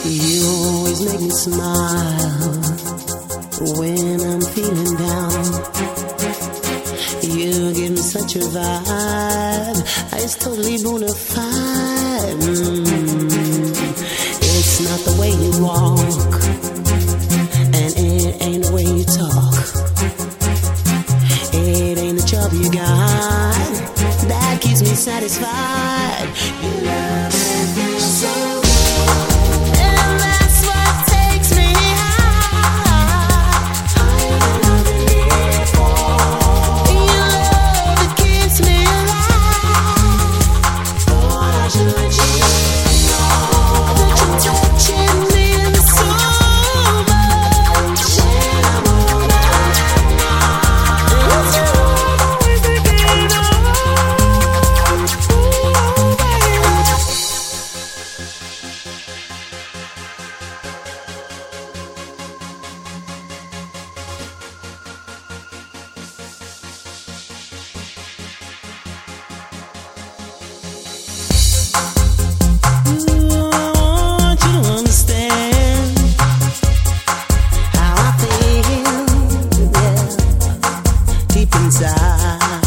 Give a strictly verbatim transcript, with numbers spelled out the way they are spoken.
You always make me smile when I'm feeling down. You give me such a vibe, it's totally bona fide. Mm. It's not the way you walk, and it ain't the way you talk. It ain't the job you got that keeps me satisfied. You love me so. Inside